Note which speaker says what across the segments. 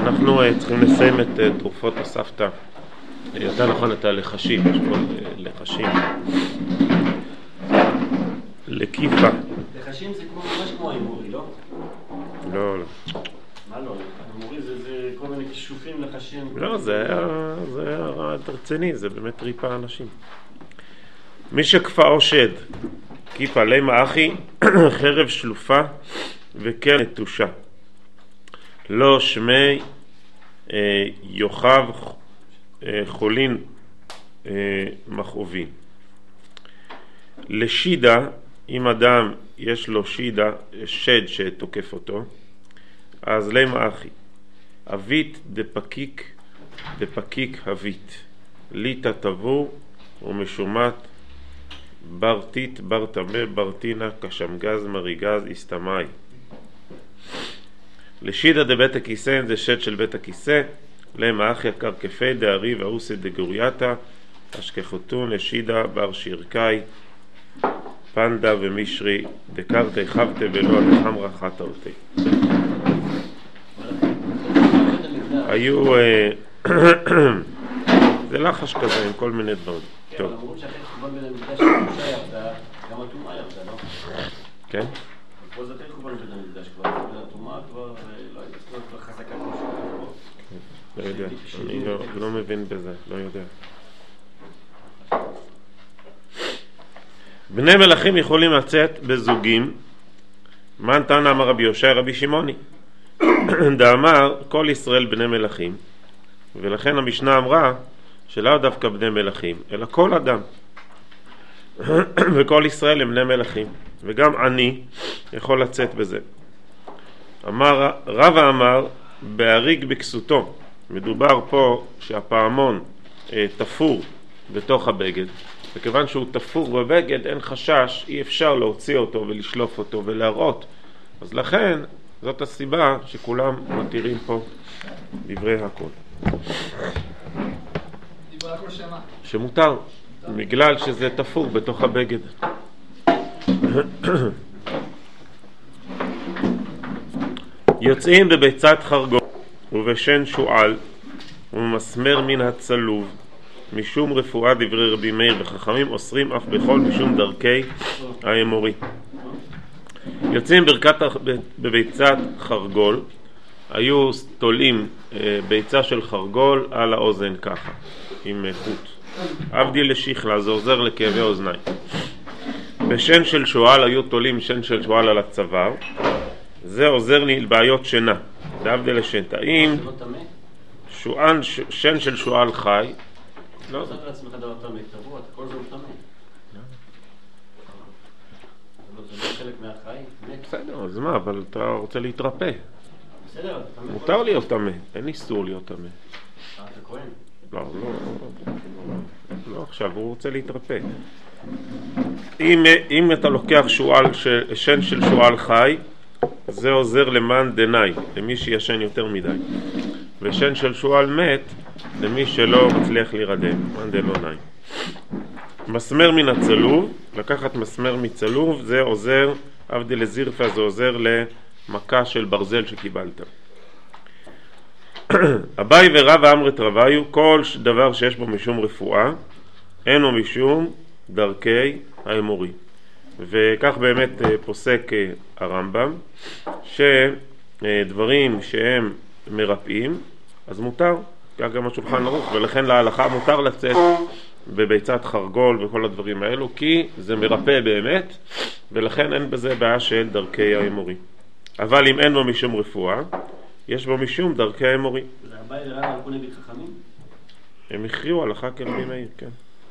Speaker 1: אנחנו צריכים לסיים את תרופות הסבתא. יותר נכון את הלחשים, יש פה לחשים. לקיפה.
Speaker 2: לחשים זה ממש כמו האימורי, לא?
Speaker 1: לא, לא.
Speaker 2: מה לא? האימורי זה כל מיני כישופים לחשים.
Speaker 1: לא, זה היה רציני, זה באמת ריפה אנשים. מי שכפה או שד, קיפה לימה אחי, חרב שלופה וקר נטושה. לא שמי יוחב חולין מכאובין. לשידה, אם אדם יש לו שידה, שד שתוקף אותו, אז לימה אחי, אבית דפקיק אבית, ליטה תבור ומשומט ברתית ברתמה ברתינה כשמגז מריגז הסתמאי. לשידה דבית הכיסא זה שד של בית הכיסא, למה אחי יקר כפי דארי ואוסי דגורייתה אשכחותון לשידה בר שירקאי פנדה ומישרי דקרתי חבתי ולא דחמרה חטא אותי. היו זה לחש כזה עם כל מיני דברים.
Speaker 2: כן, אבל אמרו שאחרי חורבן בית המקדש הקדושה ירדה, גם הטומאה ירדה, לא?
Speaker 1: כן?
Speaker 2: פה זה אחרי חורבן בית המקדש כבר, הטומאה כבר לא הייתה כבר חזקה כמו שהוא.
Speaker 1: לא יודע, אני לא מבין בזה, לא יודע. בני מלכים יכולים לצאת בזוגים. מן תנא אמר רבי יושע רבי שמעוני דאמר כל ישראל בני מלכים, ולכן המשנה אמרה שלא דווקא בני מלכים אלא כל אדם וכל ישראל הם בני מלכים, וגם אני יכול לצאת בזה. רבא אמר בהריג בכסותו, מדובר פה שהפעמון תפור בתוך הבגד, וכיוון שהוא תפור בבגד אין חשש, אי אפשר להוציא אותו ולשלוף אותו ולהראות, אז לכן זאת הסיבה שכולם מתירים פה דברי הכל.
Speaker 3: דברי הכל שמה?
Speaker 1: שמותר, בגלל שזה תפור בתוך הבגד. יוצאים בביצת חרגול ובשן שועל ומסמר מן הצלוב משום רפואה דברי רבי מאיר, וחכמים אוסרים אף בכל משום דרכי האמורי. יוצאים בביצת חרגול, היו תולים ביצה של חרגול על האוזן ככה עם חוט, עבדי לשכלה, זה עוזר לכאבי אוזניים. בשן של שועל היו תולים שן של שועל על הצוואר, זה עוזר לי לבעיות שינה, זה עבדי לשן. האם שן של שועל חי? לא.
Speaker 2: אתה לעצמך דבר תמי, תבוא, אתה כל זה הוא תמי. זה לא חלק מהחיים?
Speaker 1: בסדר, אז מה, אבל אתה רוצה להתרפא.
Speaker 2: בסדר, אתה תמי.
Speaker 1: מותר להיות תמי, אין איסור להיות תמי.
Speaker 2: אתה כהן?
Speaker 1: לא עכשיו, הוא רוצה להתרפא. אם אתה לוקח שן של שועל חי, זה עוזר למאן דנאי, למי שישן יותר מדי. ושן של שועל מת, למי שלא מצליח להירדם, מאן דנאי. מסמר מן הצלוב, לקחת מסמר מצלוב, זה עוזר, עבדי לזירפה, זה עוזר למכה של ברזל שקיבלת. אביי ורבא אמרת רביו, כל דבר שיש בו משום רפואה, אינו משום דרכי האמורי. וכך באמת פוסק הרמב"ם, שדברים שהם מרפאים, אז מותר, כך גם השולחן ערוך, ולכן להלכה מותר לצאת בביצת חרגול וכל הדברים האלו, כי זה מרפא באמת, ולכן אין בזה בעיה של דרכי האמורי. אבל אם אין בו משום רפואה, יש בו משום דרכי האמורי.
Speaker 2: זה אביי ורבא הלכו נגד חכמים?
Speaker 1: הם הכריעו הלכה כרבי מאיר, כן.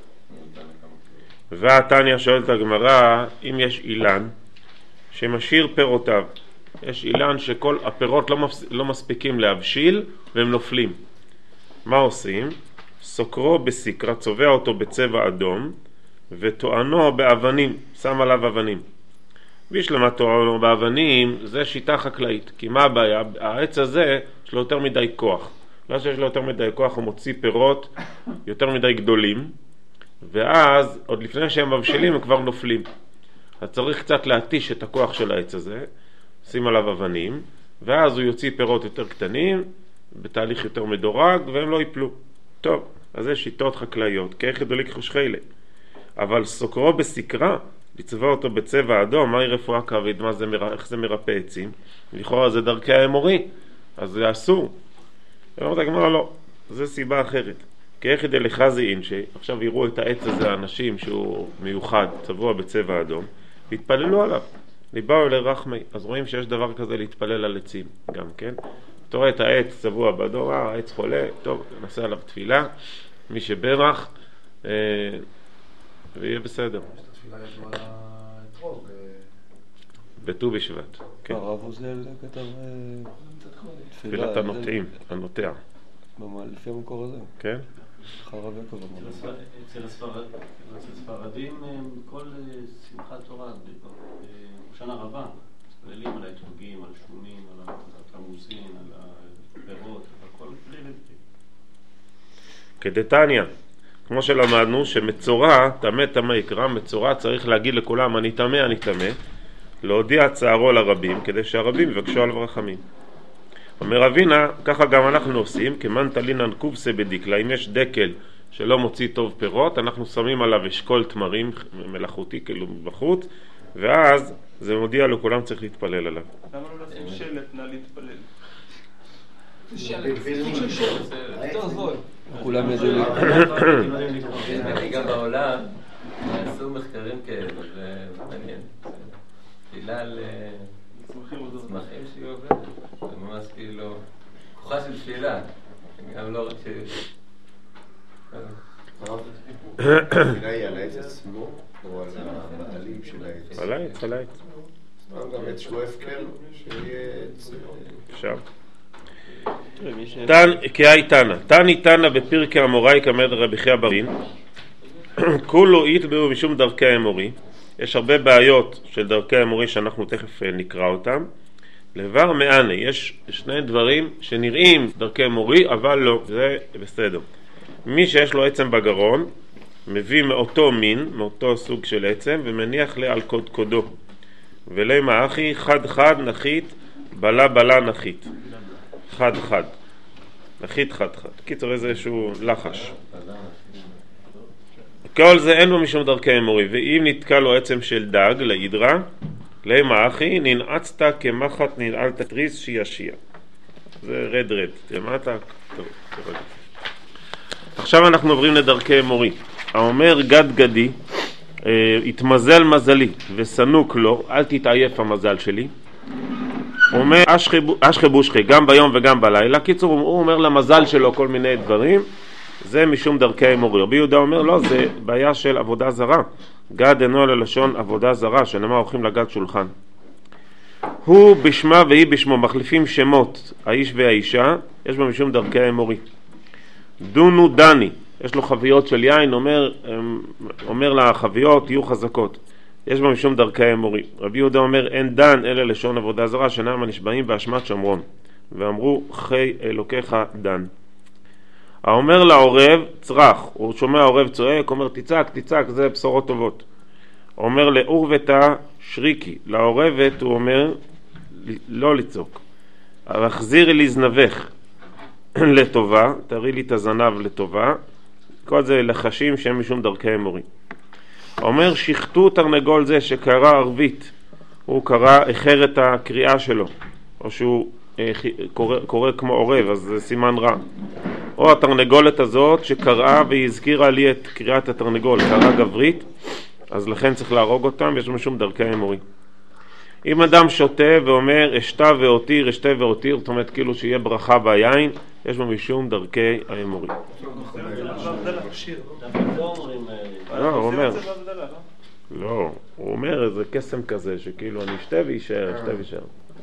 Speaker 1: והתניא שואלת הגמרא, אם יש אילן שמשאיר פירותיו, יש אילן שכל הפירות לא מספיקים להבשיל והם נופלים, מה עושים? סוקרו בסיקרה, צובע אותו בצבע אדום וטוענו באבנים, שם עליו אבנים. בשלמה טוענו באבנים זה שיטה חקלאית, כי מה הבעיה? העץ הזה יש לו יותר מדי כוח, לא שיש לו יותר מדי כוח, הוא מוציא פירות יותר מדי גדולים, ואז עוד לפני שהם מבשילים הם כבר נופלים. אז צריך קצת להתיש את הכוח של העץ הזה, שים עליו אבנים, ואז הוא יוציא פירות יותר קטנים, בתהליך יותר מדורג והם לא ייפלו. טוב, אז זה שיטות חקלאיות, כאיך דוליק חושכילה. אבל סוקרו בסקרה, לצבע אותו בצבע אדום, מהי רפואה קרבית, איך זה מרפא עצים? לכאורה זה דרכי האמורי, אז זה אסור. ואומרת הגמרא לא, זה סיבה אחרת. כאיך דלחזיין, שעכשיו יראו את העץ הזה האנשים שהוא מיוחד, צבוע בצבע אדום, והתפללו עליו. ליבאו לרחמי, אז רואים שיש דבר כזה להתפלל על עצים, גם כן. אתה רואה את העץ צבוע באדום, העץ חולה, טוב, נעשה עליו תפילה, מי שברך, ויהיה בסדר.
Speaker 3: יש את התפילה ידוע על האתרוג.
Speaker 1: בט"ו בשבט, כן.
Speaker 4: הרב עוזיאל כתב
Speaker 1: תפילת הנוטעים, הנוטע.
Speaker 4: לפי המקור הזה.
Speaker 1: כן?
Speaker 4: הרב יעקב אמר.
Speaker 2: אצל הספרדים, כל שמחת תורה, בשנה רבה, מתפללים על האתרוגים, על שומים, על התרמוסין, על הפירות, על כל פלילים.
Speaker 1: כדתניא, כמו שלמדנו, שמצורע, טמא טמא יקרא, מצורע צריך להגיד לכולם, אני טמא, אני טמא, להודיע צערו לרבים, כדי שהרבים יבקשו על רחמים. אומר אבינה, ככה גם אנחנו עושים, כמן תלינן קובסה בדיקלה, אם יש דקל שלא מוציא טוב פירות, אנחנו שמים עליו אשכול תמרים מלאכותי, כאילו בחוץ, ואז זה מודיע לו, כולם צריך להתפלל עליו.
Speaker 5: למה לא לשים שלט, נא להתפלל?
Speaker 3: זה שלט.
Speaker 4: יותר זול. כולם ידעו
Speaker 6: גם בעולם עשו מחקרים כאלה, זה מעניין. תפילה על צמחים שהיא עובדת. זה ממש כאילו כוחה של תפילה. גם לא רק
Speaker 3: תפילה היא על העץ עצמו או על הבעלים של העץ?
Speaker 1: על העץ, על העץ.
Speaker 3: גם עץ שהוא הפקר, שיהיה עץ...
Speaker 1: אפשר. כאי תנא, תני תנא בפרקי אמוראי כמד רבי חייא ברין, כולו יתבעו משום דרכי האמורי. יש הרבה בעיות של דרכי האמורי שאנחנו תכף נקרא אותם. לבר מענה, יש שני דברים שנראים דרכי האמורי אבל לא, זה בסדר. מי שיש לו עצם בגרון מביא מאותו מין, מאותו סוג של עצם, ומניח על קודקודו, ולמה אחי חד חד נחית בלה בלה נחית, חד חד נחית חד חד, קיצור איזשהו לחש. כל זה אין לו משום דרכי אמורי. ואם נתקע לו עצם של דג להידרה, למה אחי ננעצת כמחת ננעלת תריס שישיע. זה רד למטה. טוב, תרד. עכשיו אנחנו עוברים לדרכי אמורי. האומר גד גדי, התמזל מזלי וסנוק לו, אל תתעייף המזל שלי. אומר אשכי בושכי, גם ביום וגם בלילה. קיצור, הוא אומר למזל שלו כל מיני דברים, זה משום דרכי אמורי. רבי יהודה אומר לא, זה בעיה של עבודה זרה. גד אינו ללשון עבודה זרה, שנאמר הולכים לגד שולחן. הוא בשמה והיא בשמו, מחליפים שמות האיש והאישה, יש בה משום דרכי אמורי. דונו דני, יש לו חביות של יין, אומר לחביות יהיו חזקות, יש בה משום דרכי אמורי. רבי יהודה אומר אין דן אלא לשון עבודה זרה, שנאמר נשבעים באשמת שומרון, ואמרו חי אלוקיך דן. האומר לעורב צרח, הוא שומע העורב צועק, אומר תצעק תצעק, זה בשורות טובות. אומר לעורבתה שריקי, לעורבת הוא אומר לא לצעוק, החזירי לי זנבך לטובה, תראי לי את הזנב לטובה. כל זה לחשים שהם משום דרכי אמורי. אומר שחטו תרנגול זה שקרא ערבית, הוא קרא אחר את הקריאה שלו, או שהוא קורא כמו עורב, אז זה סימן רע. או התרנגולת הזאת שקראה והיא הזכירה לי את קריאת התרנגול, קראה גברית, אז לכן צריך להרוג אותם, יש משום דרכי אמורי. אם אדם שותה ואומר אשתה ואותיר, אשתה ואותיר, זאת אומרת כאילו שיהיה ברכה ביין, יש בו משום דרכי האמורי. לא, הוא אומר, לא, הוא אומר איזה קסם כזה שכאילו אני אשתה וישאר, אשתה וישאר.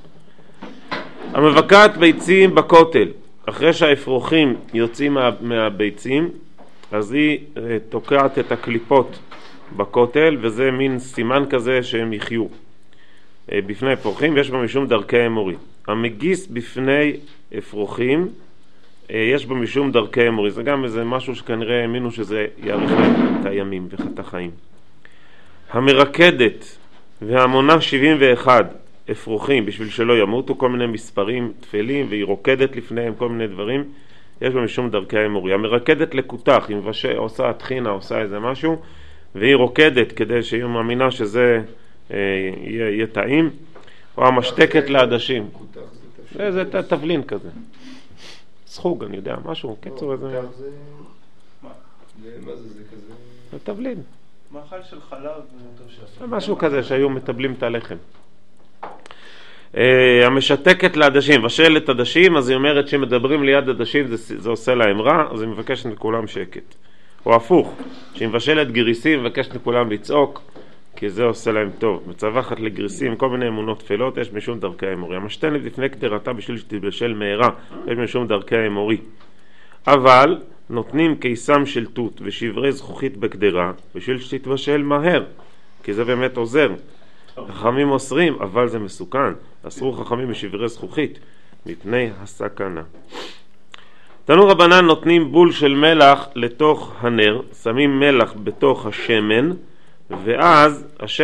Speaker 1: המבקעת ביצים בכותל, אחרי שהאפרוחים יוצאים מהביצים, אז היא תוקעת את הקליפות בכותל, וזה מין סימן כזה שהם יחיו. בפני אפרוחים יש בה משום דרכי אמורי. המגיס בפני אפרוחים יש בה משום דרכי אמורי. זה גם איזה משהו שכנראה האמינו שזה יאריך להם את הימים וחת החיים. המרקדת והמונה 71 אפרוחים בשביל שלא ימותו, כל מיני מספרים תפלים, והיא רוקדת לפניהם, כל מיני דברים, יש בה משום דרכי האמורי. המרקדת לקותח, היא עושה תחינה, עושה איזה משהו, והיא רוקדת כדי שהיא מאמינה שזה יהיה טעים, או המשתקת לעדשים. זה תבלין כזה. סחוג, אני יודע, משהו, קיצור איזה...
Speaker 3: מה זה כזה?
Speaker 1: זה תבלין.
Speaker 5: מאכל של חלב.
Speaker 1: משהו כזה שהיו מטבלים את הלחם. המשתקת לעדשים, ושלת עדשים, אז היא אומרת שמדברים ליד עדשים זה עושה להם רע, אז היא מבקשת לכולם שקט. או הפוך, שהיא מבשלת גריסים, מבקשת לכולם לצעוק, כי זה עושה להם טוב. מצווחת לגריסים, כל מיני אמונות תפלות, יש משום דרכי האמורי. המשתנת לפני קדרתה בשביל שתתבשל מהרה, יש משום דרכי האמורי. אבל נותנים קיסם של תות ושברי זכוכית בקדרה, בשביל שתתבשל מהר, כי זה באמת עוזר. חכמים אוסרים, אבל זה מסוכן. אסרו חכמים בשברי זכוכית, מפני הסכנה. תנו רבנן נותנים בול של מלח לתוך הנר, שמים מלח בתוך השמן, ואז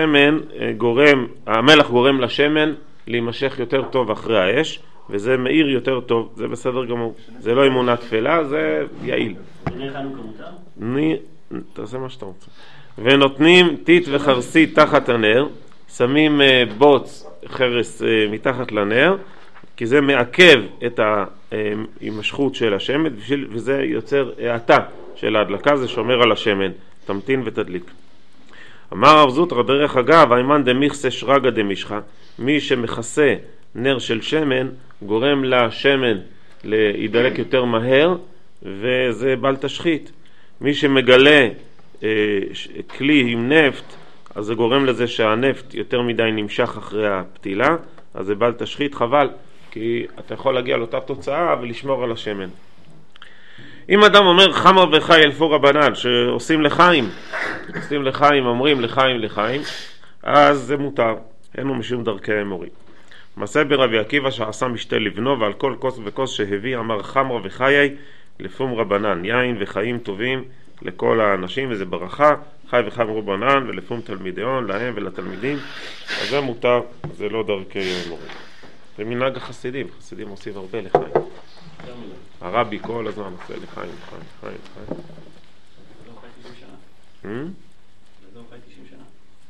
Speaker 1: המלח גורם לשמן להימשך יותר טוב אחרי האש, וזה מאיר יותר טוב, זה בסדר גמור. זה לא אמונה תפלה, זה יעיל.
Speaker 2: נר חנוכה מותר?
Speaker 1: תעשה מה שאתה רוצה. ונותנים טיט וחרסית תחת הנר, שמים בוץ חרס מתחת לנר, כי זה מעכב את ההימשכות של השמן, וזה יוצר האטה של ההדלקה, זה שומר על השמן, תמתין ותדליק. אמר רב זוטרא דרך אגב, הימן דמיכסה שרגא דמישחא, מי שמכסה נר של שמן גורם לשמן להידלק יותר מהר, וזה בל תשחית. מי שמגלה כלי עם נפט, אז זה גורם לזה שהנפט יותר מדי נמשך אחרי הפתילה, אז זה בל תשחית, חבל, כי אתה יכול להגיע לאותה תוצאה ולשמור על השמן. אם אדם אומר חמר וחי אלפו רבנן, שעושים לחיים, אומרים לחיים, אז זה מותר, אין לו משום דרכי האמורי. מעשה ברבי עקיבא שעשה משתה לבנו, ועל כל כוס וכוס שהביא אמר חמר וחיי לפום רבנן, יין וחיים טובים לכל האנשים, וזה ברכה, חי וחם רבנן ולפום תלמידיון, להם ולתלמידים, אז זה מותר, זה לא דרכי האמורי. זה מנהג החסידים, חסידים עושים הרבה לחיים. הרבי כל הזמן עושה לחיים.
Speaker 2: זה לא חי 90 שנה. זה לא חי 90 שנה.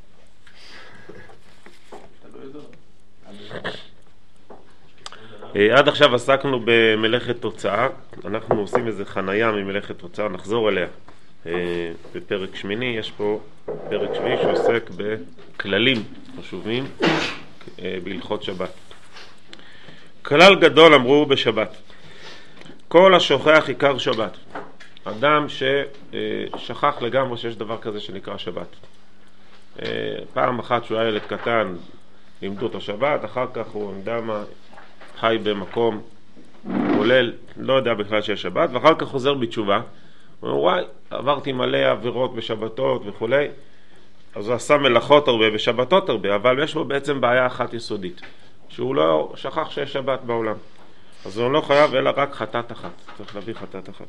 Speaker 2: אתה לא יודע.
Speaker 1: עד עכשיו עסקנו במלאכת תוצאה, אנחנו עושים איזה חנייה ממלאכת תוצאה, נחזור אליה בפרק שמיני. יש פה פרק שביעי שעוסק בכללים חשובים בהלכות שבת. כלל גדול אמרו בשבת, כל השוכח עיקר שבת. אדם ששכח לגמרי שיש דבר כזה שנקרא שבת. פעם אחת שהוא היה ילד קטן לימדו אותו שבת, אחר כך הוא חי במקום כולל, לא יודע בכלל שיש שבת, ואחר כך חוזר בתשובה. הוא אומר, וואי, עברתי מלא עבירות בשבתות וכו'. אז הוא עשה מלאכות הרבה בשבתות הרבה, אבל יש בו בעצם בעיה אחת יסודית, שהוא לא שכח שיש שבת בעולם. אז הוא לא חייב אלא רק חטאת אחת, צריך להביא חטאת אחת.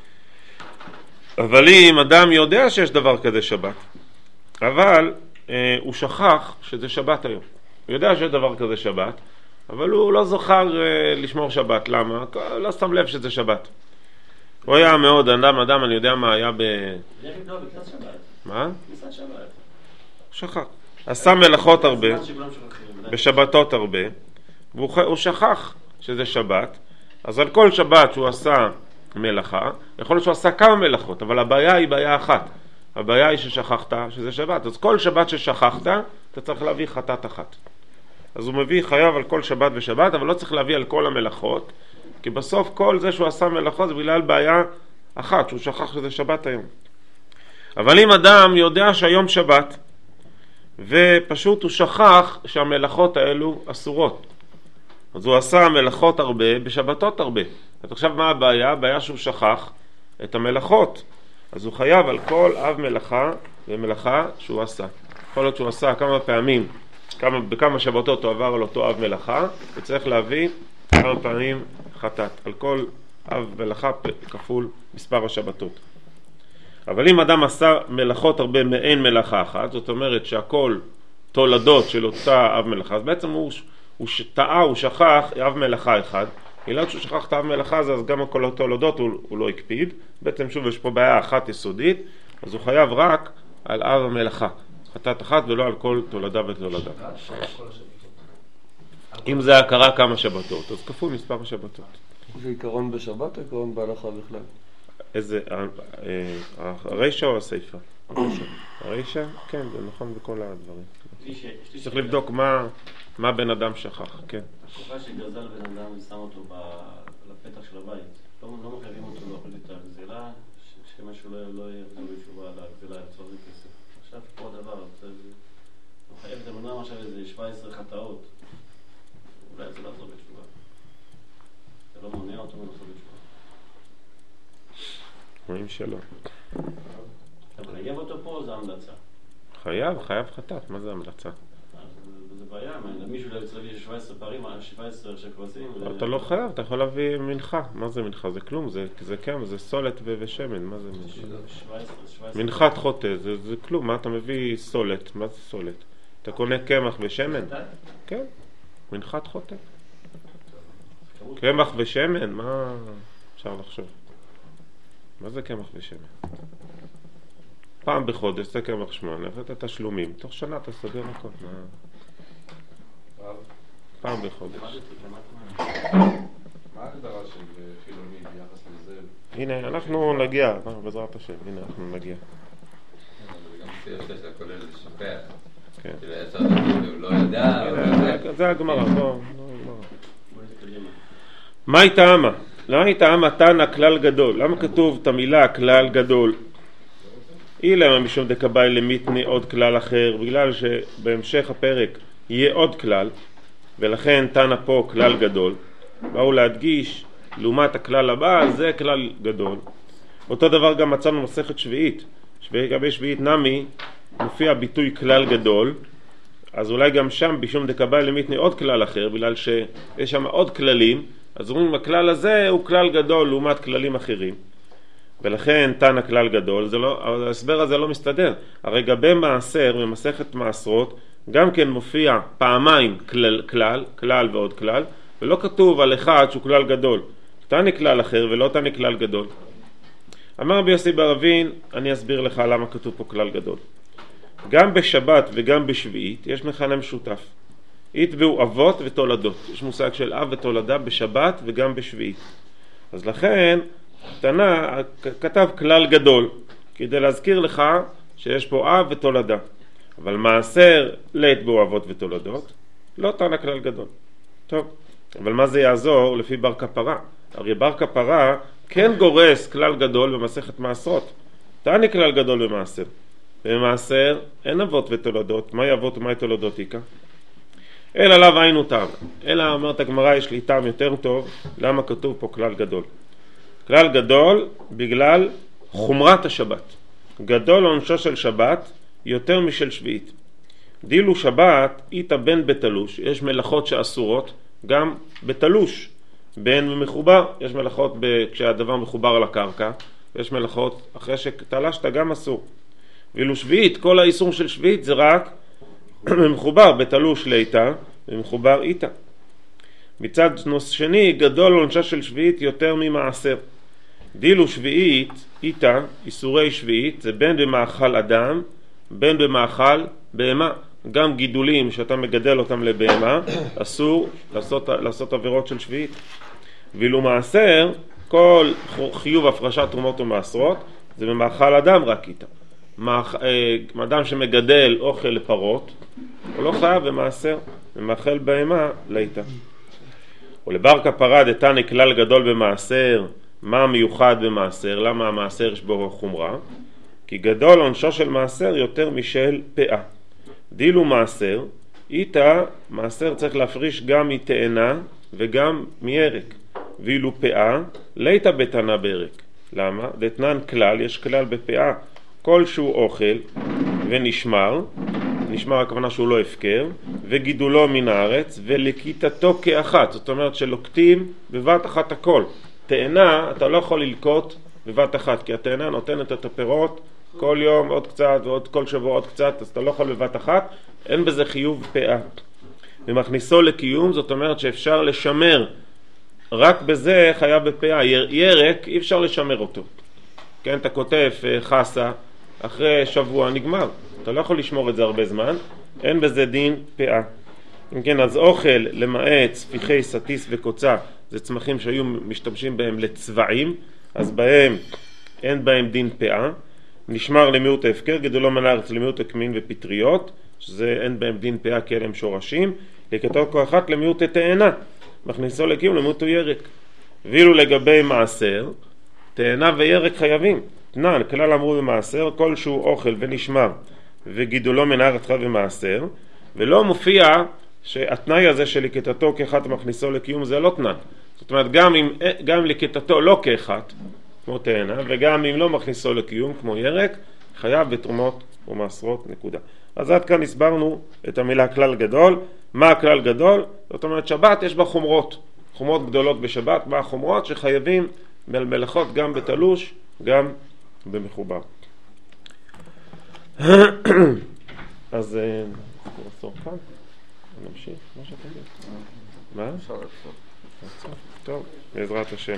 Speaker 1: אבל אם אדם יודע שיש דבר כזה שבת, אבל הוא שכח שזה שבת היום. הוא יודע שיש דבר כזה שבת, אבל הוא לא זוכר לשמור שבת. למה? לא שם לב שזה שבת. הוא היה מאוד אדם, אני יודע מה היה
Speaker 2: לא, בקצת שבת.
Speaker 1: מה?
Speaker 2: בקצת שבת.
Speaker 1: שכח. עשה מלאכות הרבה, בשבתות הרבה, והוא שכח שזה שבת. אז על כל שבת שהוא עשה מלאכה, יכול להיות שהוא עשה כמה מלאכות, אבל הבעיה היא בעיה אחת. הבעיה היא ששכחת שזה שבת. אז כל שבת ששכחת, אתה צריך להביא חטאת אחת. אז הוא מביא חייב על כל שבת ושבת, אבל לא צריך להביא על כל המלאכות, כי בסוף כל זה שהוא עשה מלאכות זה בגלל בעיה אחת, שהוא שכח שזה שבת היום. אבל אם אדם יודע שהיום שבת, ופשוט הוא שכח שהמלאכות האלו אסורות, אז הוא עשה מלאכות הרבה בשבתות הרבה. אז עכשיו מה הבעיה? הבעיה שהוא שכח את המלאכות. אז הוא חייב על כל אב מלאכה ומלאכה שהוא עשה. יכול להיות שהוא עשה כמה פעמים, בכמה שבתות הוא עבר על אותו אב מלאכה, וצריך להביא כמה פעמים חטאת. על כל אב מלאכה כפול מספר השבתות. אבל אם אדם עשה מלאכות הרבה מעין מלאכה אחת, זאת אומרת שהכל תולדות של אותה אב מלאכה, אז בעצם הוא טעה, הוא שכח אב מלאכה אחד, בגלל שהוא שכח את האב מלאכה הזה, אז גם כל התולדות הוא לא הקפיד. בעצם שוב יש פה בעיה אחת יסודית, אז הוא חייב רק על אב המלאכה, חטאת אחת ולא על כל תולדה ותולדה. אם זה הכרה כמה שבתות, אז כפול מספר השבתות.
Speaker 4: זה עיקרון בשבת או עיקרון בהלכה בכלל?
Speaker 1: איזה, הרישה או הסייפה? הרישה? כן, זה נכון בכל הדברים. צריך לבדוק מה בן אדם שכח, כן.
Speaker 2: התקופה שגזל בן אדם ושם אותו לפתח של הבית, לא מחייבים אותו לאכול את הגזלה, שמשהו לא יחזור בתשובה על הגזלה, יחזור בכסף. עכשיו פה הדבר, הוא חייב את הבן אדם עכשיו איזה 17 חטאות, אולי זה לא יחזור בתשובה. זה לא מונע אותו מלחזור בתשובה.
Speaker 1: רואים שלא.
Speaker 2: אתה חייב אותו פה, זה המלצה.
Speaker 1: חייב חטאת, מה זה המלצה?
Speaker 2: זה בעיה, מישהו צריך להביא 17 פערים, 17 כבשים.
Speaker 1: אתה לא חייב, אתה יכול להביא מנחה. מה זה מנחה? זה כלום, זה קם, זה סולת ושמן, מה זה מנחה? מנחת חוטא, זה כלום, מה אתה מביא סולת? מה זה סולת? אתה קונה קמח ושמן? כן, מנחת חוטא. קמח ושמן, מה אפשר לחשוב? מה זה קמח ושמן? פעם בחודש זה קמח 8, ואתה תשלומים, תוך שנה אתה סוגר הכל. פעם בחודש.
Speaker 3: מה ההגדרה של חילוני ביחס לזה?
Speaker 1: הנה, אנחנו נגיע, בעזרת השם, הנה אנחנו נגיע.
Speaker 6: זה גם ציור שיש הכולל לשפר.
Speaker 1: כן.
Speaker 6: שבעצם הוא לא ידע.
Speaker 1: זה הגמרא, בוא. מה היא טעמה? למה היא טעמה תנא כלל גדול? למה כתוב את המילה כלל גדול? אילמה משום דקבאי למיתני עוד כלל אחר, בגלל שבהמשך הפרק יהיה עוד כלל, ולכן תנא פה כלל גדול. באו להדגיש, לעומת הכלל הבא, זה כלל גדול. אותו דבר גם מצאנו מסכת שביעית. לגבי שביעית נמי מופיע ביטוי כלל גדול, אז אולי גם שם בשום דקבאי למיתני עוד כלל אחר, בגלל שיש שם עוד כללים, אז אומרים הכלל הזה הוא כלל גדול לעומת כללים אחרים. ולכן תנא כלל גדול, ההסבר הזה לא מסתדר. הרי גבי מעשר במסכת מעשרות גם כן מופיע פעמיים כלל ועוד כלל, ולא כתוב על אחד שהוא כלל גדול. תני כלל אחר ולא תני כלל גדול. אמר רבי יוסי בר אבין, אני אסביר לך למה כתוב פה כלל גדול. גם בשבת וגם בשביעית יש מכנה משותף. יתבעו אבות ותולדות. יש מושג של אב ותולדה בשבת וגם בשביעית. אז לכן תנא כתב כלל גדול, כדי להזכיר לך שיש פה אב ותולדה. אבל מעשר לא יתבעו אבות ותולדות, לא תנא כלל גדול. טוב, אבל מה זה יעזור לפי בר כפרה? הרי בר כפרה כן גורס כלל גדול במסכת מעשרות. תני כלל גדול במעשר. במעשר אין אבות ותולדות. מהי אבות ומהי תולדות איקה? אלא לאו היינו טעם. אלא אומרת הגמרא, יש לי טעם יותר טוב, למה כתוב פה כלל גדול. כלל גדול בגלל חומרת השבת. גדול עונשו של שבת יותר משל שביעית. דילו שבת איתה בין בתלוש, יש מלאכות שאסורות גם בתלוש, בין ומחובר. יש מלאכות כשהדבר מחובר על הקרקע, יש מלאכות אחרי שתלשת גם אסור. ואילו שביעית, כל האיסור של שביעית זה רק מחובר בתלוש לאיתה ומחובר איתה. מצד שני, גדול עונשה של שביעית יותר ממעשר. דילו שביעית, איתה, איסורי שביעית, זה בין במאכל אדם, בין במאכל בהמה. גם גידולים שאתה מגדל אותם לבהמה, אסור לעשות עבירות של שביעית. ואילו מעשר, כל חיוב הפרשת תרומות ומעשרות, זה במאכל אדם רק איתה. אדם שמגדל אוכל לפרות, הוא לא חייב במעשר, ומאכל בהמה לאיתה. ולבר כפרה דתני כלל גדול במעשר, מה מיוחד במעשר? למה המעשר יש בו חומרה? כי גדול עונשו של מעשר יותר משל פאה. דילו מעשר, איתה מעשר צריך להפריש גם מתאנה וגם מירק. ואילו פאה, ליתה בתנה ברק. למה? דתנן כלל, יש כלל בפאה. כלשהו אוכל ונשמר, נשמר הכוונה שהוא לא הפקר, וגידולו מן הארץ, ולקיטתו כאחת. זאת אומרת שלוקטים בבת אחת הכל. תאנה אתה לא יכול ללקוט בבת אחת, כי התאנה נותנת את הפירות כל יום עוד קצת ועוד כל שבוע עוד קצת, אז אתה לא יכול בבת אחת, אין בזה חיוב פאה. ומכניסו לקיום, זאת אומרת שאפשר לשמר, רק בזה חייב בפאה. ירק אי אפשר לשמר אותו. כן, אתה כותב חסה, אחרי שבוע נגמר, אתה לא יכול לשמור את זה הרבה זמן, אין בזה דין פאה. אם כן, אז אוכל למעט ספיחי סטיס וקוצה, זה צמחים שהיו משתמשים בהם לצבעים, אז בהם אין בהם דין פאה. נשמר למיעוט ההפקר, גידולו מן הארץ למיעוט הקמין ופטריות, שזה אין בהם דין פאה כי אלה הם שורשים. לקטו כוחת למיעוט התאנה, מכניסו לקיום למיעוט ירק. ואילו לגבי מעשר, תאנה וירק חייבים. תנן, כלל אמרו במעשר, כל שהוא אוכל ונשמר וגידולו מן הארץ חייב במעשר, ולא מופיע שהתנאי הזה של לקטתו כאחת מכניסו לקיום זה לא תנן. זאת אומרת, גם לקטתו לא כאחת, כמו תאנה, וגם אם לא מכניסו לקיום, כמו ירק, חייב בתרומות ומעשרות, נקודה. אז עד כאן הסברנו את המילה כלל גדול. מה הכלל גדול? זאת אומרת, שבת יש בה חומרות, חומרות גדולות בשבת, מה החומרות שחייבים מלאכות גם בתלוש, גם במחובר. אז נעצור כאן, נמשיך, מה שאתה יודע. מה?
Speaker 4: אפשר לעצור.
Speaker 1: טוב, בעזרת השם.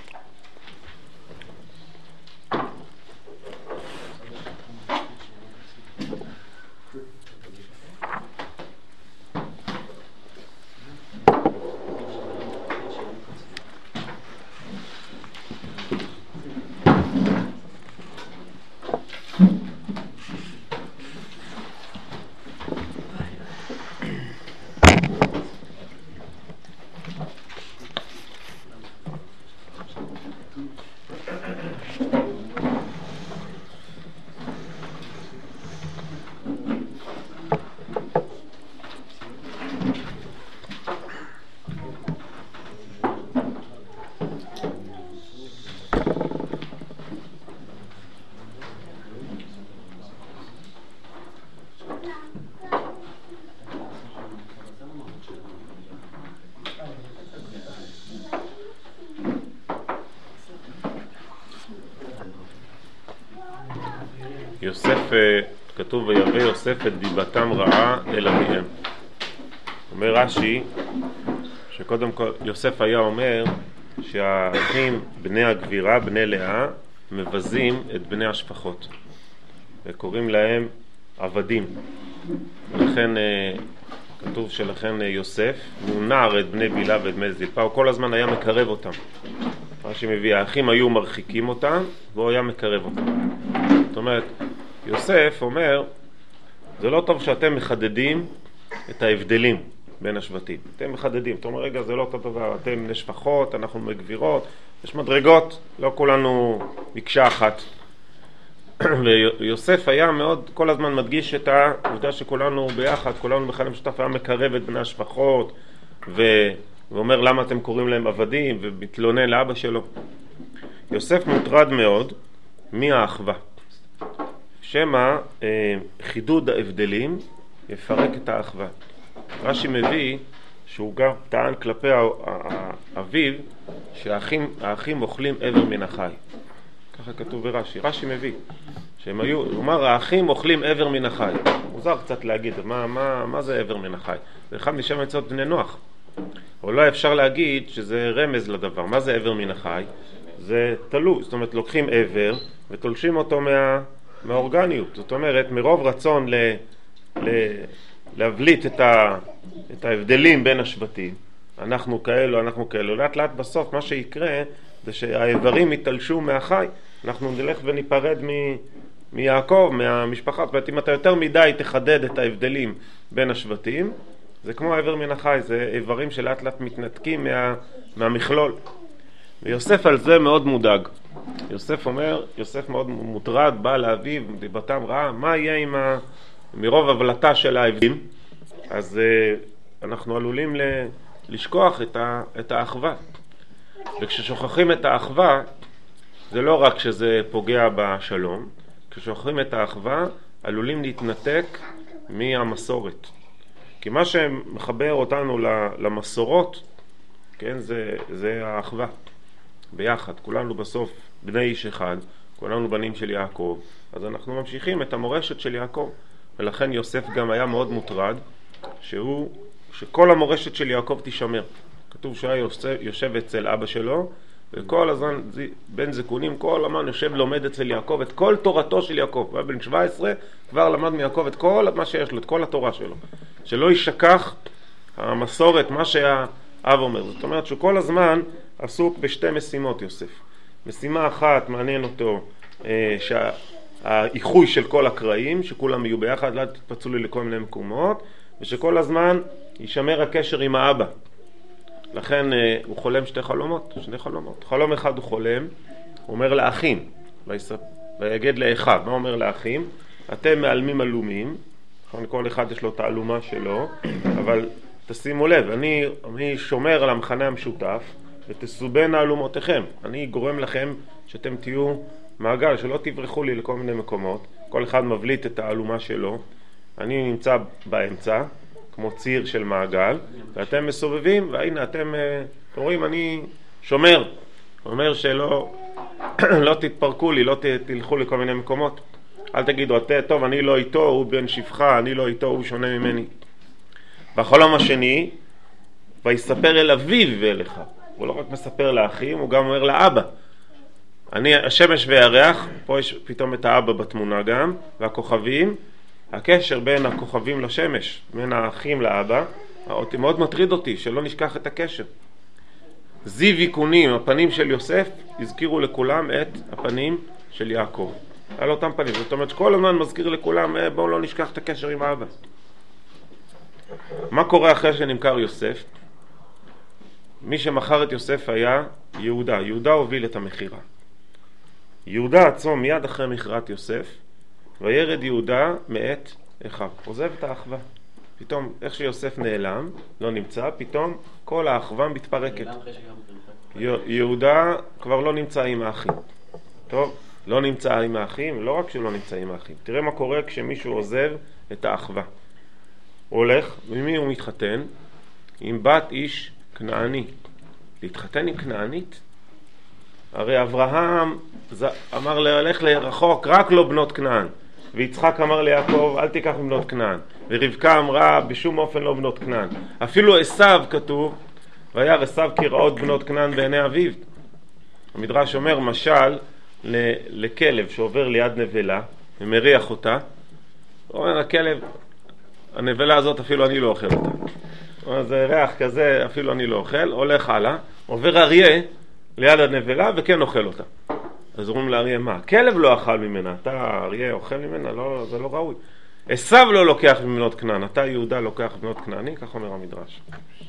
Speaker 1: יוסף, כתוב ויבא יוסף את דיבתם רעה אל אביהם. אומר רש"י שקודם כל יוסף היה אומר שהאחים בני הגבירה, בני לאה, מבזים את בני השפחות וקוראים להם עבדים. ולכן כתוב שלכן יוסף הוא נער את בני בילה ואת בני זלפה, הוא כל הזמן היה מקרב אותם. רש"י מביא, האחים היו מרחיקים אותם והוא היה מקרב אותם. זאת אומרת, יוסף אומר, זה לא טוב שאתם מחדדים את ההבדלים בין השבטים. אתם מחדדים, אתה אומר, רגע, זה לא אותו דבר, אתם נשפחות, אנחנו מגבירות, יש מדרגות, לא כולנו מקשה אחת. ויוסף היה מאוד, כל הזמן מדגיש את העובדה שכולנו ביחד, כולנו בחיים משותף, היה מקרב את בני השפחות, ואומר למה אתם קוראים להם עבדים, ומתלונן לאבא שלו. יוסף מוטרד מאוד מהאחווה. שמה חידוד ההבדלים יפרק את האחווה. רש"י מביא שהוא גם טען כלפי אביו שהאחים אוכלים עבר מן החי. ככה כתוב ברש"י. רש"י מביא שהם היו, הוא אומר, האחים אוכלים עבר מן החי. מוזר קצת להגיד, מה זה עבר מן החי? זה אחד משם מצוות בני נוח. אבל לא אפשר להגיד שזה רמז לדבר. מה זה עבר מן החי? זה תלוי, זאת אומרת לוקחים עבר ותולשים אותו מהאורגניות. זאת אומרת, מרוב רצון להבליט את ההבדלים בין השבטים, אנחנו כאלו, לאט לאט בסוף מה שיקרה זה שהאיברים יתלשו מהחי, אנחנו נלך וניפרד מיעקב, מהמשפחה. זאת אומרת, אם אתה יותר מדי תחדד את ההבדלים בין השבטים, זה כמו העבר מן החי, זה איברים שלאט לאט מתנתקים מהמכלול. ויוסף על זה מאוד מודאג. יוסף אומר, יוסף מאוד מוטרד, בא לאביו, דיבתם רעה, מה יהיה מרוב הבלטה של ההבדלים? אז אנחנו עלולים לשכוח את האחווה. וכששוכחים את האחווה, זה לא רק שזה פוגע בשלום, כששוכחים את האחווה, עלולים להתנתק מהמסורת. כי מה שמחבר אותנו למסורות, כן, זה האחווה. ביחד, כולנו בסוף בני איש אחד, כולנו בנים של יעקב, אז אנחנו ממשיכים את המורשת של יעקב. ולכן יוסף גם היה מאוד מוטרד שהוא שכל המורשת של יעקב תישמר. כתוב שהיה יושב אצל אבא שלו, וכל הזמן בן זקונים, כל הזמן יושב לומד אצל יעקב את כל תורתו של יעקב. הוא היה בן 17, כבר למד מיעקב את כל מה שיש לו, את כל התורה שלו. שלא ישכח המסורת, מה שהאב אומר. זאת אומרת שכל הזמן עסוק בשתי משימות יוסף. משימה אחת מעניין אותו שהאיחוי של כל הקראים, שכולם יהיו ביחד, לא תתפצלו לי לכל מיני מקומות, ושכל הזמן יישמר הקשר עם האבא. לכן הוא חולם שני חלומות. חלום אחד הוא חולם, הוא אומר לאחים, ויגד לאחיו. מה אומר לאחים? אתם מעלמים עלומים, כל אחד יש לו את העלומה שלו, אבל תשימו לב, אני שומר על המחנה המשותף, ותסובן העלומותיכם. אני גורם לכם שאתם תהיו מעגל, שלא תברחו לי לכל מיני מקומות. כל אחד מבליט את העלומה שלו. אני נמצא באמצע, כמו ציר של מעגל, ואתם מסובבים, והנה אתם רואים, אני שומר. אומר שלא לא תתפרקו לי, לא תלכו לכל מיני מקומות. אל תגידו, טוב, אני לא איתו, הוא בן שפחה, אני לא איתו, הוא שונה ממני. בחלום השני, ויספר אל אביו ואליך. הוא לא רק מספר לאחים, הוא גם אומר לאבא. השמש והירח, פה יש פתאום את האבא בתמונה גם, והכוכבים, הקשר בין הכוכבים לשמש, בין האחים לאבא, מאוד מטריד אותי, שלא נשכח את הקשר. זיו עיקונים, הפנים של יוסף, הזכירו לכולם את הפנים של יעקב. על אותם פנים, זאת אומרת שכל הזמן מזכיר לכולם, בואו לא נשכח את הקשר עם האבא. מה קורה אחרי שנמכר יוסף? מי שמכר את יוסף היה יהודה. יהודה הוביל את המחירה. יהודה עצמו מיד אחרי מכירת יוסף, וירד יהודה מאת אחיו. עוזב את האחווה. פתאום, איך שיוסף נעלם, לא נמצא, פתאום כל האחווה מתפרקת. יהודה כבר לא נמצא עם האחים. טוב, לא נמצא עם האחים, לא רק שלא נמצא עם האחים. תראה מה קורה כשמישהו עוזב את האחווה. הוא הולך, ומי הוא מתחתן? עם בת איש כנעני. להתחתן עם כנענית? הרי אברהם אמר ללך לרחוק, רק לא בנות כנען. ויצחק אמר ליעקב, אל תיקח בנות כנען. ורבקה אמרה, בשום אופן לא בנות כנען. אפילו עשיו כתוב, וירא עשיו כראות בנות כנען בעיני אביו. המדרש אומר, משל לכלב שעובר ליד נבלה, ומריח אותה. הוא אומר, הכלב, הנבלה הזאת אפילו אני לא אוכל אותה. זה ריח כזה, אפילו אני לא אוכל, הולך הלאה, עובר אריה ליד הנבלה וכן אוכל אותה. אז אומרים לאריה, מה? כלב לא אכל ממנה, אתה אריה אוכל ממנה? לא, זה לא ראוי. עשיו לא לוקח מבנות כנען, אתה יהודה לוקח מבנות כנעני, כך אומר המדרש.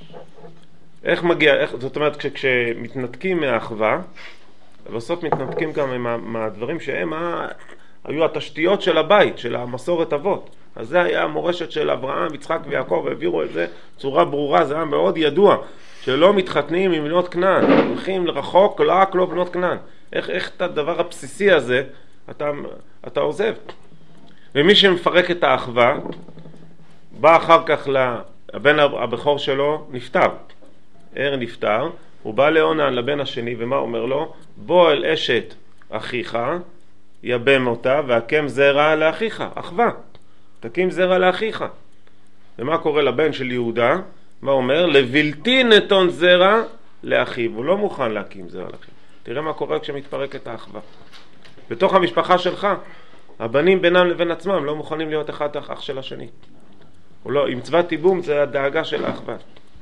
Speaker 1: איך מגיע, זאת אומרת, כשמתנתקים מהאחווה, בסוף מתנתקים גם מהדברים שהם היו התשתיות של הבית, של המסורת אבות. אז זה היה המורשת של אברהם, יצחק ויעקב, והעבירו את זה צורה ברורה, זה היה מאוד ידוע, שלא מתחתנים עם בנות כנען, הולכים לרחוק, רק לא בנות כנען. איך את הדבר הבסיסי הזה אתה עוזב? ומי שמפרק את האחווה, בא אחר כך לבן הבכור שלו, נפטר. נפטר, הוא בא לעונן לבן השני, ומה אומר לו? בוא אל אשת אחיך, יבם אותה, והקם זרע לאחיך, אחווה. תקים זרע לאחיך. ומה קורה לבן של יהודה? מה אומר? לבלתי נתון זרע לאחיו. הוא לא מוכן להקים זרע לאחיו. תראה מה קורה כשמתפרקת האחווה. בתוך המשפחה שלך, הבנים בינם לבין עצמם לא מוכנים להיות אחד אח של השני. עם מצוות תיבום זה הדאגה של האחווה.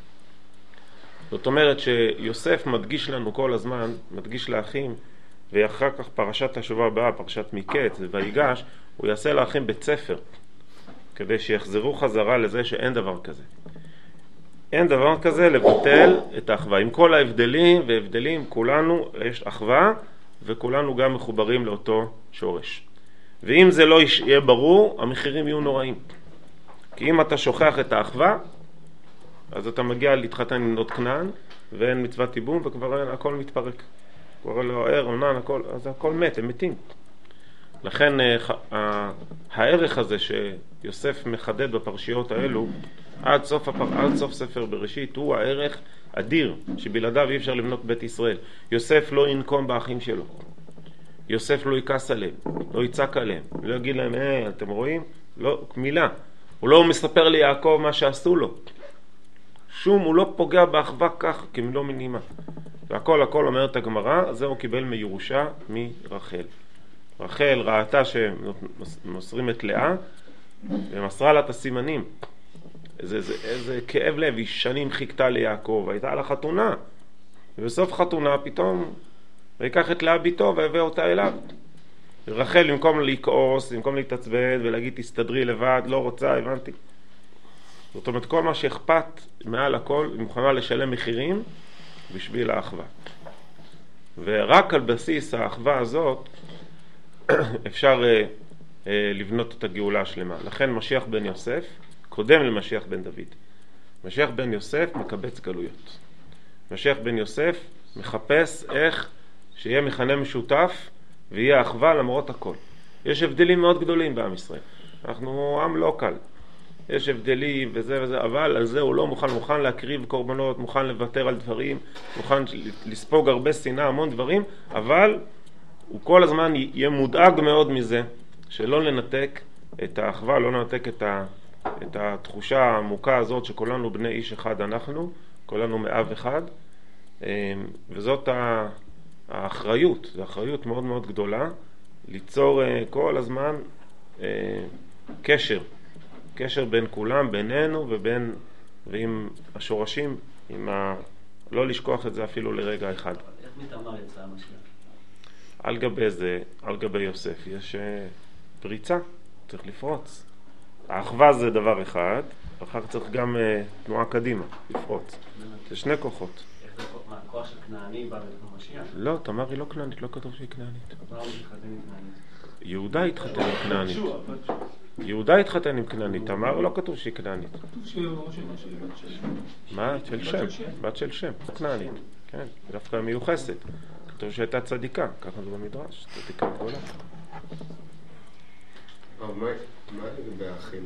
Speaker 1: זאת אומרת שיוסף מדגיש לנו כל הזמן, מדגיש לאחים, ואחר כך פרשת השבוע הבאה, פרשת מקץ ויגש, הוא יעשה לאחים בית ספר, כדי שיחזרו חזרה לזה שאין דבר כזה. אין דבר כזה לבטל את האחווה. עם כל ההבדלים והבדלים, כולנו יש אחווה, וכולנו גם מחוברים לאותו שורש. ואם זה לא יהיה ברור, המחירים יהיו נוראים. כי אם אתה שוכח את האחווה, אז אתה מגיע להתחתן עם בנות כנען, ואין מצוות תיבום, וכבר הכל מתפרק. כבר לא עונן, אז הכל מת, הם מתים. לכן הערך הזה שיוסף מחדד בפרשיות האלו, עד סוף ספר בראשית, הוא הערך אדיר, שבלעדיו אי אפשר לבנות בית ישראל. יוסף לא ינקום באחים שלו. יוסף לא יקס עליהם, לא יצעק עליהם, לא יגיד להם, אתם רואים? לא, מילה. הוא לא מספר ליעקב מה שעשו לו. שום, הוא לא פוגע באחווה כך כמלוא מנימה. והכל הכל אומרת הגמרא, זה הוא קיבל מירושה מרחל. רחל ראתה שמוסרים את לאה, ומסרה לה את הסימנים. איזה כאב לב, היא שנים חיכתה ליעקב, הייתה לה חתונה. ובסוף חתונה פתאום, ויקח את לאה ביתו והביא אותה אליו. רחל במקום לכעוס, במקום להתעצבן ולהגיד תסתדרי לבד, לא רוצה, הבנתי. זאת אומרת, כל מה שאכפת מעל הכל, היא מוכנה לשלם מחירים בשביל האחווה. ורק על בסיס האחווה הזאת אפשר לבנות את הגאולה השלמה. לכן משיח בן יוסף קודם למשיח בן דוד. משיח בן יוסף מקבץ גלויות. משיח בן יוסף מחפש איך שיהיה מכנה משותף ויהיה אחווה למרות הכל. יש הבדלים מאוד גדולים בעם ישראל. אנחנו עם לא קל. יש הבדלים וזה וזה, אבל על זה הוא לא מוכן להקריב קורבנות, מוכן לוותר על דברים, מוכן לספוג הרבה שנאה, המון דברים, אבל הוא כל הזמן יהיה מודאג מאוד מזה, שלא לנתק את האחווה, לא לנתק את התחושה העמוקה הזאת שכולנו בני איש אחד אנחנו, כולנו מאב אחד, וזאת האחריות, זו אחריות מאוד מאוד גדולה, ליצור כל הזמן קשר בין כולם, בינינו ועם השורשים, לא לשכוח את זה אפילו לרגע אחד.
Speaker 2: איך מתאמר יצא המשיח?
Speaker 1: על גבי זה, על גבי יוסף, יש פריצה, צריך לפרוץ. האחווה זה דבר אחד, אחר צריך גם תנועה קדימה, לפרוץ. זה שני כוחות.
Speaker 2: איך זה כוח של כנעני בא בתוך המשיח?
Speaker 1: לא, תמר היא לא כנענית, לא כתוב שהיא כנענית.
Speaker 2: מה הוא מתחתן עם כנענית?
Speaker 1: יהודה התחתן עם כנענית. יהודה התחתן עם כנענית, תמר לא כתוב שהיא כנענית.
Speaker 5: כתוב שראש אמא שלי בת של שם.
Speaker 1: מה? של שם. בת של שם. כנענית. כן, דווקא מיוחסת. כתוב שהייתה צדיקה, ככה זה במדרש, צדיקה גדולה.
Speaker 3: מה לגבי האחים?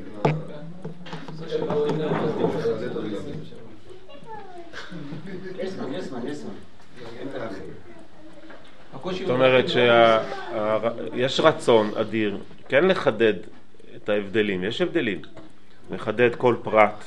Speaker 2: יסמן.
Speaker 1: זאת אומרת שיש רצון אדיר כן לחדד את ההבדלים, יש הבדלים, לחדד כל פרט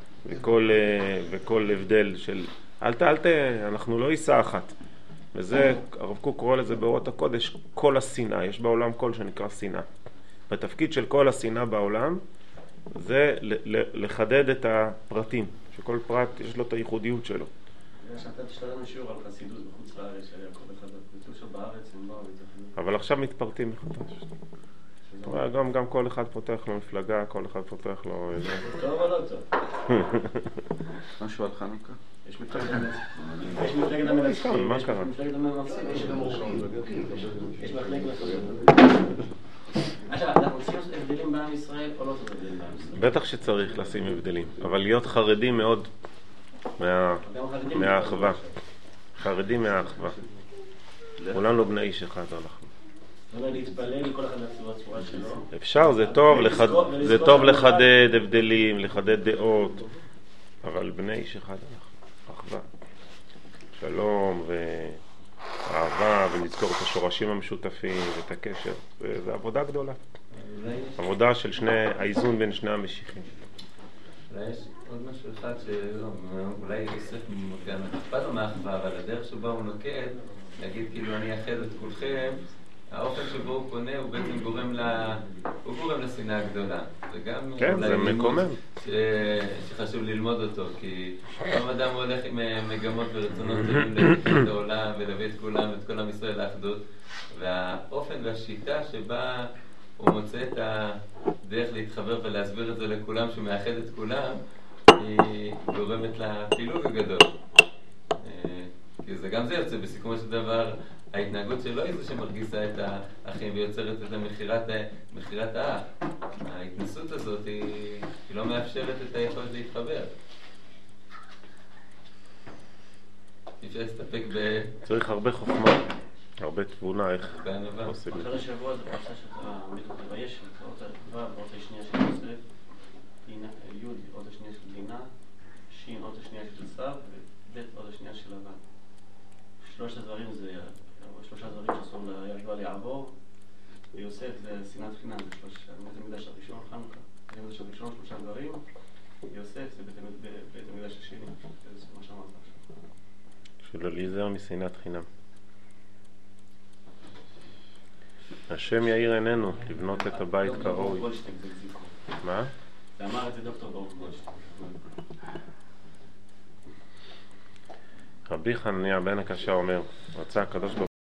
Speaker 1: וכל הבדל של אנחנו לא עיסה אחת, וזה הרב קוק קורא לזה באורות הקודש כל השנאה, יש בעולם קול שנקרא שנאה, בתפקיד של כל השנאה בעולם זה לחדד את הפרטים, שכל פרט יש לו את הייחודיות שלו.
Speaker 2: שאתה תשתלם שיעור על חסידות בחוץ לארץ של יעקב אחד, כתוב שבארץ הם באו להתאחדות.
Speaker 1: אבל עכשיו מתפרטים מחדש. גם כל אחד פותח לו מפלגה, כל אחד פותח לו...
Speaker 2: טוב או לא טוב?
Speaker 4: משהו על חנוכה?
Speaker 2: יש מפלגת המנצחים.
Speaker 1: מה קרה?
Speaker 2: יש מפלגת המנצחים. יש מפלגת המנצחים. עכשיו, אנחנו עושים הבדלים בעם ישראל או לא עושים הבדלים בעם ישראל?
Speaker 1: בטח שצריך לשים הבדלים, אבל להיות חרדים מאוד מהאחווה. חרדים מהאחווה. כולנו בני איש אחד אנחנו.
Speaker 2: לא להתפלל לכל אחד לצורה שלו.
Speaker 1: אפשר, זה טוב לחדד הבדלים, לחדד דעות, אבל בני איש אחד אנחנו. אחווה. שלום ואהבה ולזכור את השורשים המשותפים ואת הקשר. זו עבודה גדולה. עבודה של האיזון בין שני המשיחים.
Speaker 6: אולי יש עוד משהו אחד שאולי יוסף גם אכפת לו מהאחווה, אבל הדרך שבה הוא נוקט, להגיד כאילו אני אאחד את כולכם, האופן שבו הוא פונה הוא בעצם גורם לשנאה הגדולה.
Speaker 1: כן, זה מקומם.
Speaker 6: שחשוב ללמוד אותו, כי כל אדם הולך עם מגמות ורצונות להביא את העולם ולהביא את כולם, את כל עם ישראל לאחדות, והאופן והשיטה שבה הוא מוצא את הדרך להתחבר ולהסביר את זה לכולם, שמאחד את כולם, היא גורמת לפילוג הגדול. כי זה גם זה יוצא בסיכומו של דבר, ההתנהגות שלו היא זה שמרגיסה את האחים ויוצרת את מחירת האח. ההתנסות הזאת היא לא מאפשרת את היכולת להתחבר. אי אפשר להסתפק
Speaker 1: צריך הרבה חוכמה, הרבה תבונה, איך
Speaker 6: עושים את זה.
Speaker 2: אחרי השבוע זה פרשה שלך מבייש, אות הטבע, אות השנייה של יוסף, יוד, אות השנייה של דינה, שין, אות השנייה של סב, ובית, אות השנייה של לבן. שלושה דברים שאסור לידוע לעבור, ויוסף זה שנאת חינם, זה מידע של ראשון חנוכה, זה מידע של ראשון, שלושה דברים, יוסף זה בית המקדש השני, זה מה שאמרת עכשיו.
Speaker 1: של אליעזר משנאת חינם. השם יאיר עינינו לבנות את הבית כראוי. מה?
Speaker 2: זה אמר את זה דוקטור ברוך גולדשטיין.
Speaker 1: רבי חנניה בן הקשה אומר, רצה הקדוש ברוך